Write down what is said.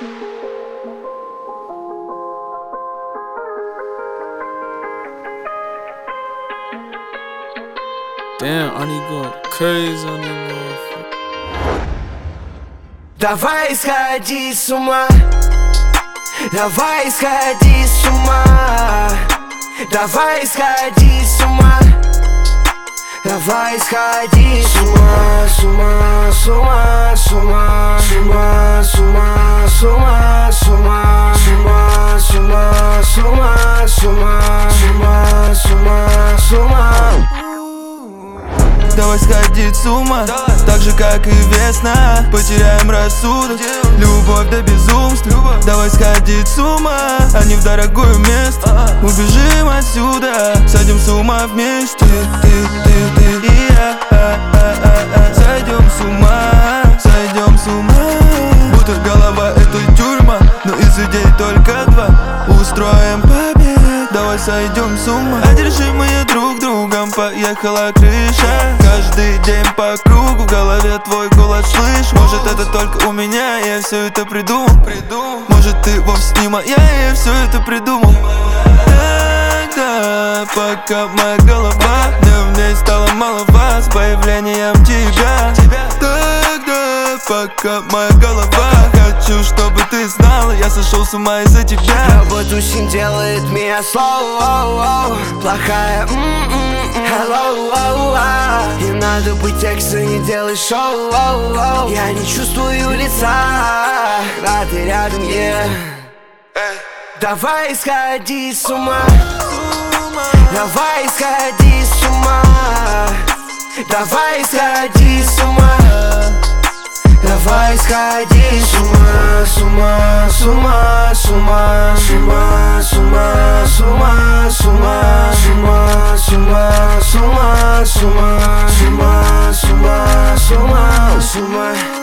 Damn, Arnie going crazy on that motherfucker. Давай сходи с ума, давай сходи с ума, давай сходи с ума, давай сходи с ума, с ума, с ума, с ума, с ума, с ума, с ума, с ума, с ума, с ума, с ума, с ума, с ума, с ума. Давай сходить с ума, так же как и весна. Потеряем рассудок, любовь до безумства. Давай сходить с ума, а не в дорогое место. Убежим отсюда, сойдем с ума вместе. Ты и я. Сойдем с ума, сойдем с ума. Будто голова это тюрьма, но из идей только два. Устроим побег, давай сойдем с ума. Одержимые друг другом, поехала крыша. Каждый день по кругу, в голове твой голос слышь. Может это только у меня, я все это придумал. Может ты вовсе не моя, я все это придумал. Тогда, пока моя голова, мне в ней стало мало вас, появлением тебя. Тогда, пока моя голова, хочу, чтобы ты знала, я сошел с ума из-за тебя. Работусин делает меня slow, плохая hello, и надо быть экстра, не делай шоу. Я не чувствую лица, когда ты рядом, yeah. Давай сходи с ума, давай сходи с ума, давай сходи с ума, давай сходи с ума, с ума, с ума, с ума, с ума, с ума, с ума, с ума, с ума, с ума, с ума, с ума, с ума, с ума, с ума, с ума.